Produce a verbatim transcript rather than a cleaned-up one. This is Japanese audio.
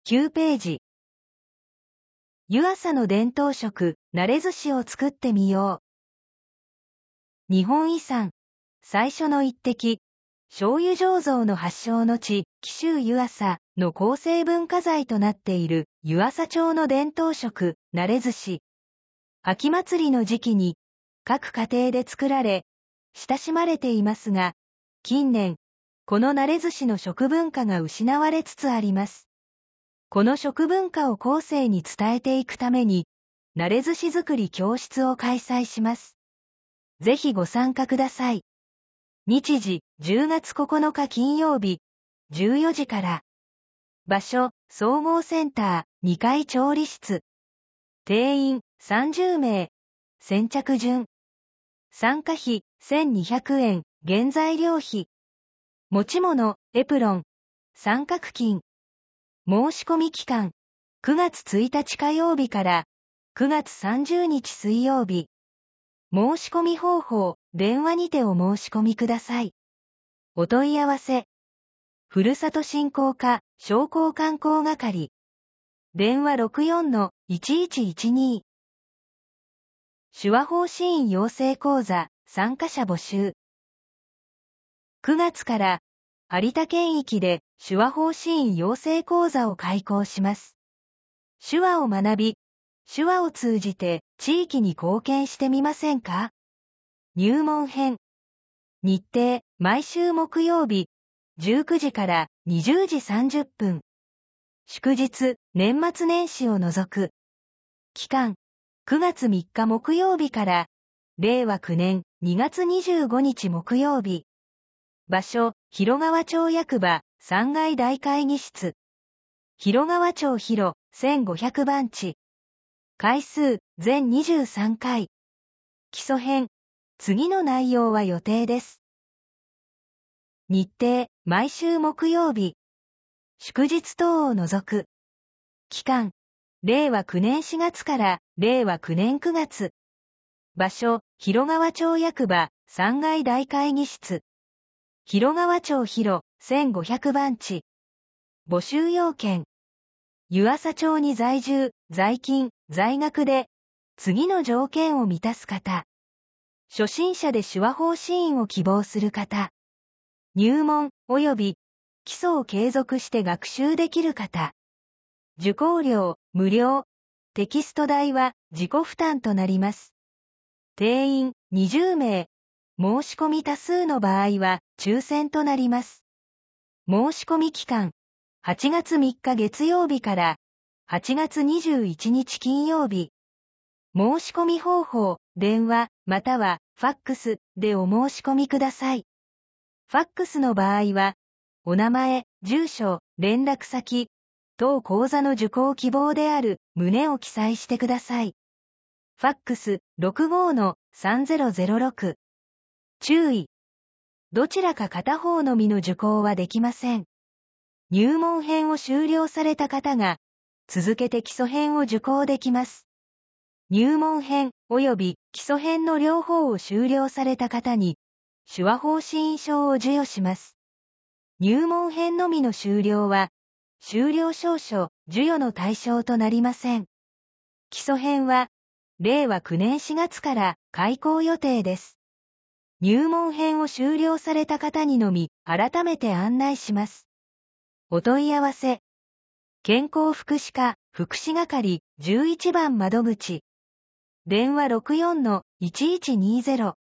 きゅうページ。湯浅の伝統食、慣れ寿司を作ってみよう。日本遺産、最初の一滴、醤油醸造の発祥の地、紀州湯浅の構成文化財となっている湯浅町の伝統食、慣れ寿司。秋祭りの時期に各家庭で作られ、親しまれていますが、近年、この慣れ寿司の食文化が失われつつあります。この食文化を後世に伝えていくために、慣れ寿司作り教室を開催します。ぜひご参加ください。日時、じゅうがつここのか金曜日、じゅうよじから。場所、総合センター、にかい調理室。定員、さんじゅうめい。先着順。参加費、せんにひゃくえん、原材料費。持ち物、エプロン。参画金。申し込み期間、くがつついたち火曜日からくがつさんじゅうにち水曜日。申し込み方法、電話にてお申し込みください。お問い合わせ。ふるさと振興課商工観光係。電話 ろくよんのいちいちいちに。手話法支援養成講座参加者募集。くがつから有田県域で手話法支援養成講座を開講します。手話を学び、手話を通じて地域に貢献してみませんか？入門編。日程、毎週木曜日、じゅうくじからにじゅうじさんじゅっぷん。祝日、年末年始を除く。期間、くがつみっか木曜日から、れいわきゅうねんにがつにじゅうごにち木曜日。場所、広川町役場さんがい大会議室。広川町広せんごひゃくばんち。回数、全にじゅうさんかい。基礎編。次の内容は予定です。日程、毎週木曜日。祝日等を除く。期間、れいわきゅうねんしがつかられいわきゅうねんくがつ。場所、広川町役場さんがい大会議室。広川町広せんごひゃくばんち。募集要件。湯浅町に在住、在勤、在学で、次の条件を満たす方。初心者で手話法支援を希望する方。入門及び基礎を継続して学習できる方。受講料、無料。テキスト代は自己負担となります。定員にじゅうめい。申し込み多数の場合は抽選となります。申し込み期間、はちがつみっか月曜日からはちがつにじゅういちにち金曜日。申し込み方法、電話、またはファックスでお申し込みください。ファックスの場合は、お名前、住所、連絡先、当講座の受講希望である旨を記載してください。ファックス ろくごのさんぜろぜろろく。注意。どちらか片方のみの受講はできません。入門編を修了された方が、続けて基礎編を受講できます。入門編及び基礎編の両方を修了された方に、手話法支援証を授与します。入門編のみの修了は、修了証書授与の対象となりません。基礎編は、れいわきゅうねんしがつから開講予定です。入門編を修了された方にのみ、改めて案内します。お問い合わせ。健康福祉課、福祉係、じゅういちばん窓口。電話 ろくよんのいちいちにゼロ。